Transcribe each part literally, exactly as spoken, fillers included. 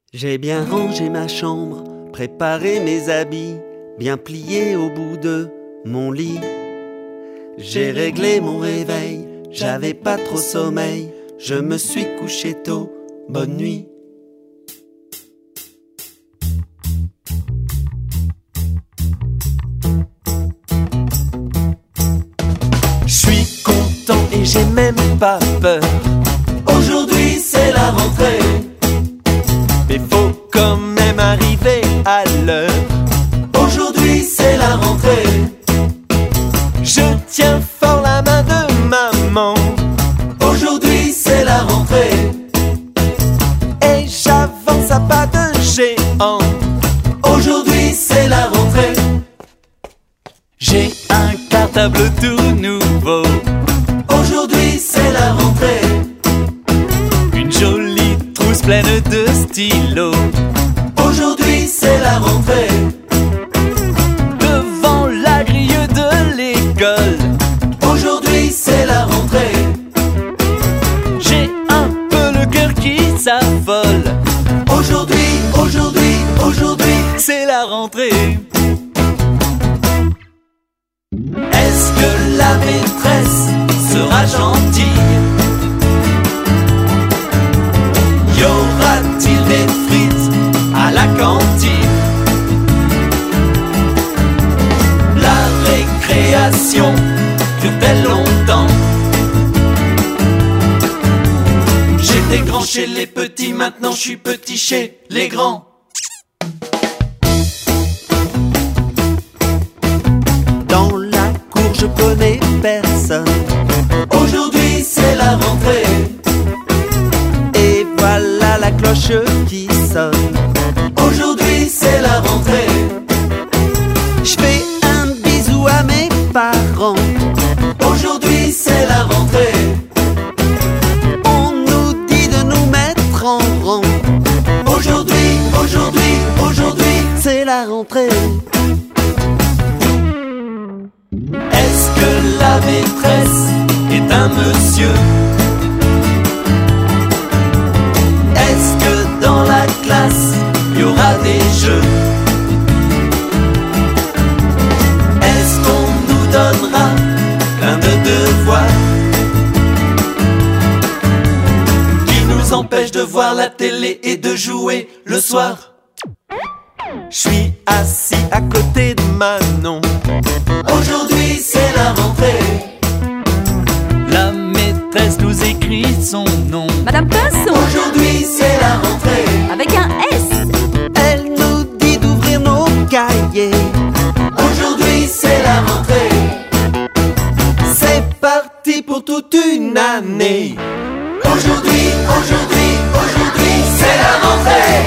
J'ai bien rangé ma chambre, préparé mes habits, bien plié au bout de mon lit. J'ai réglé mon réveil, j'avais pas trop sommeil, je me suis couché tôt, bonne nuit. Je suis content et j'ai même pas peur. Aujourd'hui c'est la rentrée, mais faut quand même arriver à l'heure. Aujourd'hui c'est la rentrée. Je tiens fort la main de maman. Aujourd'hui c'est la rentrée. Et j'avance à pas de géant. Aujourd'hui c'est la rentrée. J'ai un cartable tout nouveau. Aujourd'hui c'est la rentrée. Une jolie trousse pleine de stylos. Aujourd'hui c'est la rentrée. Devant la grille de l'école. Aujourd'hui c'est la rentrée. J'ai un peu le cœur qui s'affole. Aujourd'hui, aujourd'hui, aujourd'hui, c'est la rentrée. Est-ce que la maîtresse sera gentille? Y aura-t-il des frites à la cantine? La récréation dure-t-elle longtemps? J'étais grand chez les petits, maintenant je suis petit chez les grands. Dans la cour je connais personne. Aujourd'hui c'est la rentrée. Et voilà la cloche qui sonne. Aujourd'hui c'est la rentrée. Je fais un bisou à mes parents. Aujourd'hui c'est la rentrée. On nous dit de nous mettre en rang. Aujourd'hui, aujourd'hui, aujourd'hui, c'est la rentrée. Est-ce que la maîtresse est un monsieur? Est-ce que dans la classe il y aura des jeux? Est-ce qu'on nous donnera plein de devoirs qui nous empêchent de voir la télé et de jouer le soir? Je suis assis à côté de Manon. Aujourd'hui c'est la rentrée. La maîtresse nous écrit son nom. Madame Pinson. Aujourd'hui c'est la rentrée. Avec un S. Elle nous dit d'ouvrir nos cahiers. Aujourd'hui c'est la rentrée. C'est parti pour toute une année. Aujourd'hui, aujourd'hui, aujourd'hui, c'est la rentrée.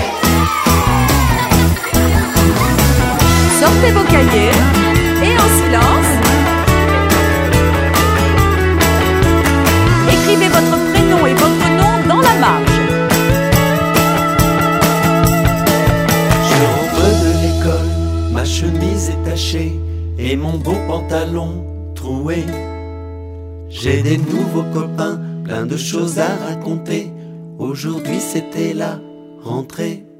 Sortez vos cahiers et en silence, écrivez votre prénom et votre nom dans la marge. Je rentre de l'école, ma chemise est tachée et mon beau pantalon troué. J'ai des nouveaux copains, plein de choses à raconter. Aujourd'hui c'était la rentrée.